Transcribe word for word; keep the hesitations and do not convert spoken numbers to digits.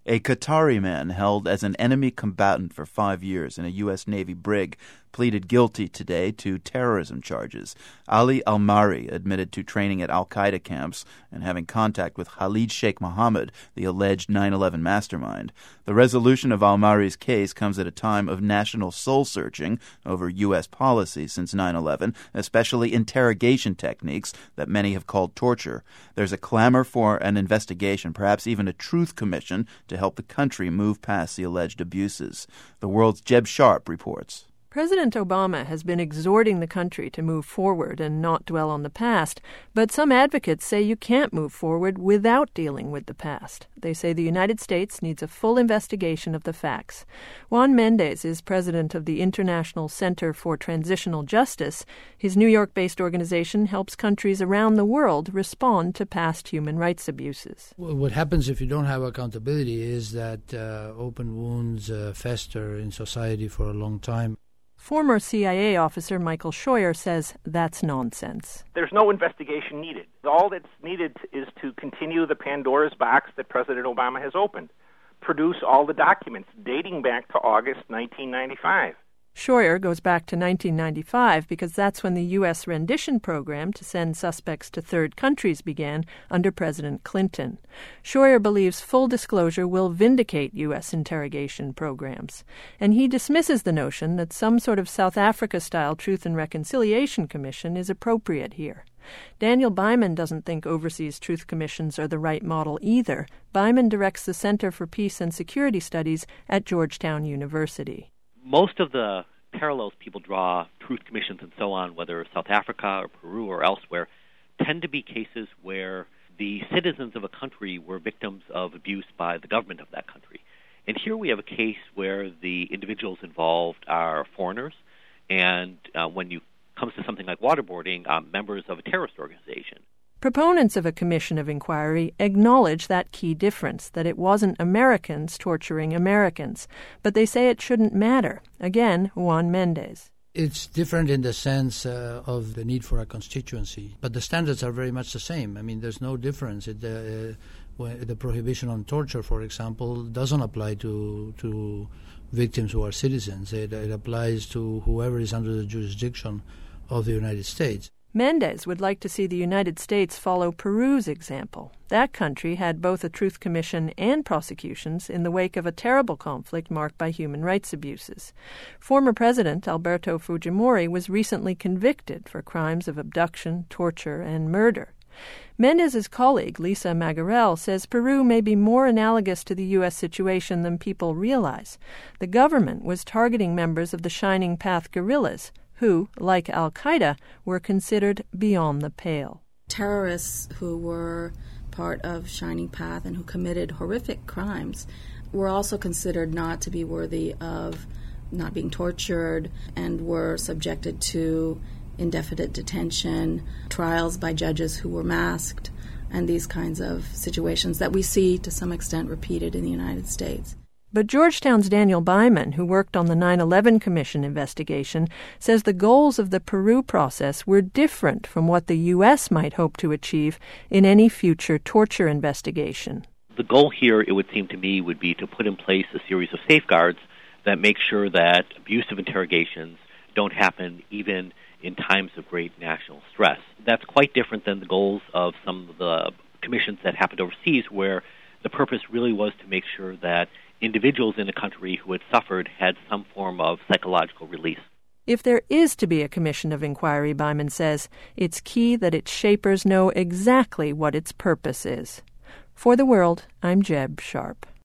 A Qatari man held as an enemy combatant for five years in a U S Navy brig pleaded guilty today to terrorism charges. Ali Al-Mari admitted to training at al-Qaeda camps and having contact with Khalid Sheikh Mohammed, the alleged nine eleven mastermind. The resolution of Al-Mari's case comes at a time of national soul-searching over U S policy since nine eleven, especially interrogation techniques that many have called torture. There's a clamor for an investigation, perhaps even a truth commission, to help the country move past the alleged abuses. The World's Jeb Sharp reports. President Obama has been exhorting the country to move forward and not dwell on the past, but some advocates say you can't move forward without dealing with the past. They say the United States needs a full investigation of the facts. Juan Mendez is president of the International Center for Transitional Justice. His New York-based organization helps countries around the world respond to past human rights abuses. Well, what happens if you don't have accountability is that uh, open wounds uh, fester in society for a long time. Former C I A officer Michael Scheuer says that's nonsense. There's no investigation needed. All that's needed is to continue the Pandora's box that President Obama has opened. Produce all the documents dating back to August nineteen ninety-five. Scheuer goes back to nineteen ninety-five because that's when the U S rendition program to send suspects to third countries began under President Clinton. Scheuer believes full disclosure will vindicate U S interrogation programs, and he dismisses the notion that some sort of South Africa-style Truth and Reconciliation Commission is appropriate here. Daniel Byman doesn't think overseas truth commissions are the right model either. Byman directs the Center for Peace and Security Studies at Georgetown University. Most of the parallels people draw, truth commissions and so on, whether South Africa or Peru or elsewhere, tend to be cases where the citizens of a country were victims of abuse by the government of that country. And here we have a case where the individuals involved are foreigners, and uh, when you comes to something like waterboarding, uh, members of a terrorist organization. Proponents of a commission of inquiry acknowledge that key difference, that it wasn't Americans torturing Americans. But they say it shouldn't matter. Again, Juan Mendez. It's different in the sense uh, of the need for a constituency, but the standards are very much the same. I mean, there's no difference. It, uh, when the prohibition on torture, for example, doesn't apply to to victims who are citizens. It, it applies to whoever is under the jurisdiction of the United States. Mendez would like to see the United States follow Peru's example. That country had both a truth commission and prosecutions in the wake of a terrible conflict marked by human rights abuses. Former President Alberto Fujimori was recently convicted for crimes of abduction, torture, and murder. Mendez's colleague, Lisa Magarel, says Peru may be more analogous to the U S situation than people realize. The government was targeting members of the Shining Path guerrillas, who, like al-Qaeda, were considered beyond the pale. Terrorists who were part of Shining Path and who committed horrific crimes were also considered not to be worthy of not being tortured and were subjected to indefinite detention, trials by judges who were masked, and these kinds of situations that we see to some extent repeated in the United States. But Georgetown's Daniel Byman, who worked on the nine eleven Commission investigation, says the goals of the Peru process were different from what the U S might hope to achieve in any future torture investigation. The goal here, it would seem to me, would be to put in place a series of safeguards that make sure that abusive interrogations don't happen even in times of great national stress. That's quite different than the goals of some of the commissions that happened overseas, where the purpose really was to make sure that individuals in a country who had suffered had some form of psychological release. If there is to be a commission of inquiry, Byman says, it's key that its shapers know exactly what its purpose is. For the World, I'm Jeb Sharp.